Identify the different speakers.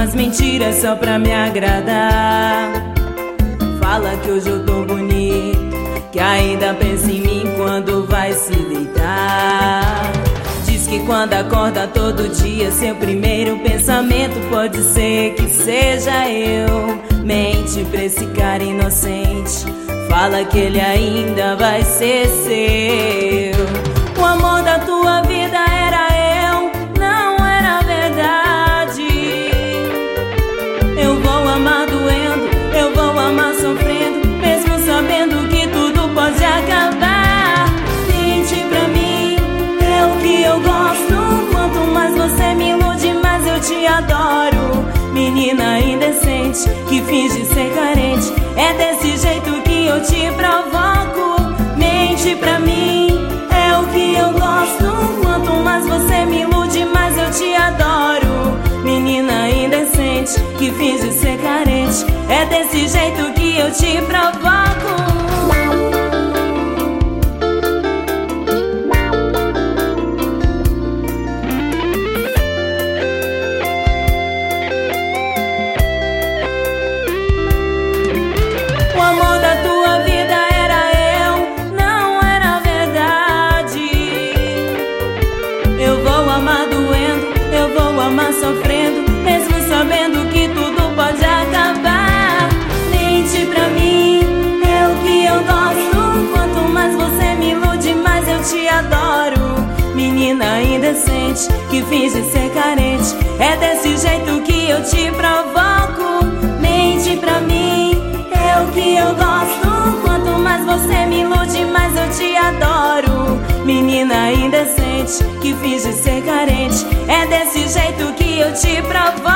Speaker 1: umas mentiras só pra me agradar. Fala que hoje eu tô bonito, que ainda pensa em mim quando vai se deitar. Diz que quando acorda todo dia, seu primeiro pensamento pode ser que seja eu. Mente pra esse cara inocente, fala que ele ainda vai ser seu. O amor da tua vida era eu, não era verdade. Eu vou amar doendo, eu vou amar sofrendo, mesmo sabendo que tudo pode acabar. Mente pra mim, é o que eu gosto. Quanto mais você me ilude, mais eu te adoro. Menina indecente, que finge ser carente, é desse jeito que eu te provoco. Mente pra mim, é o que eu gosto. Quanto mais você me ilude, mais eu te adoro. Menina indecente, que finge ser carente, é desse jeito que eu te provoco. O amor da tua vida era eu, não era verdade. Eu vou amar doendo, eu vou amar sofrendo, mesmo sabendo que tudo pode acabar. Mente pra mim, é o que eu gosto. Quanto mais você me ilude, mais eu te adoro. Menina indecente, que finge ser carente, é desse jeito que eu te provoco. Mente pra mim, é o que eu gosto. Quanto mais você me ilude, mais eu te adoro. Menina indecente, que finge ser carente, é desse jeito que eu te provoco.